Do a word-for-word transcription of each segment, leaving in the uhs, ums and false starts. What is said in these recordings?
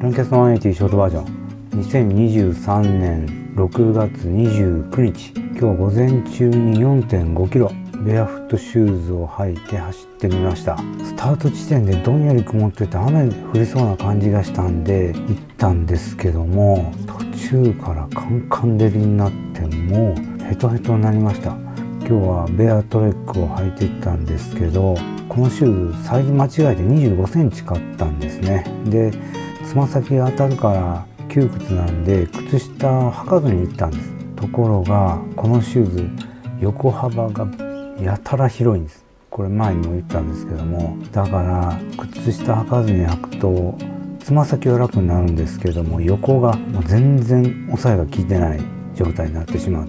ランキャストひゃくはちじゅうショートバージョンにせんにじゅうさんねんろくがつにじゅうくにち、今日午前中に よんてんごキロベアフットシューズを履いて走ってみました。スタート地点でどんより曇ってて雨降りそうな感じがしたんで行ったんですけども、途中からカンカン照りになってもうヘトヘトになりました。今日はベアトレックを履いていったんですけど、このシューズサイズ間違えてにじゅうごセンチ買ったんですね。でつま先が当たるから窮屈なんで靴下を履かずに行ったんです。ところがこのシューズ横幅がやたら広いんです。これ前にも言ったんですけども、だから靴下履かずに履くとつま先は楽になるんですけども、横がもう全然押さえが効いてない状態になってしまって、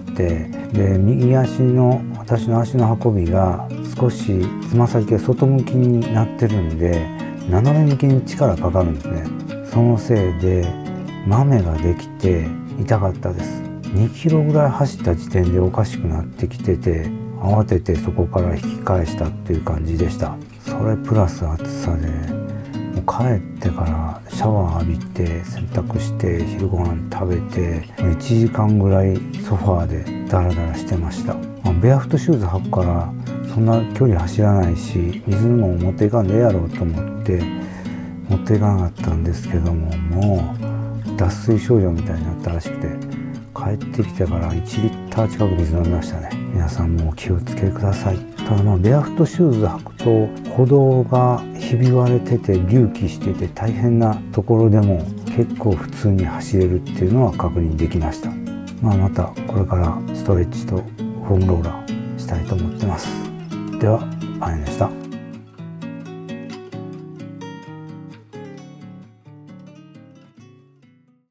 で右足の私の足の運びが少しつま先が外向きになってるんで斜め向きに力かかるんですね。そのせいでマメができて痛かったです。にキロぐらい走った時点でおかしくなってきてて、慌ててそこから引き返したっていう感じでした。それプラス暑さで、もう帰ってからシャワー浴びて洗濯して昼ご飯食べていちじかんぐらいソファーでダラダラしてました。まあ、ベアフットシューズ履くからそんな距離走らないし、水も持っていかんでええやろうと思って持っていかなかったんですけども、もう脱水症状みたいになったらしくて、帰ってきてからいちリッター近く水飲みましたね。皆さんもお気をつけください。ただまあベアフットシューズ履くと歩道がひび割れてて隆起してて大変なところでも結構普通に走れるっていうのは確認できました。まあまたこれからストレッチとフォームローラーしたいと思ってます。では、あやでした。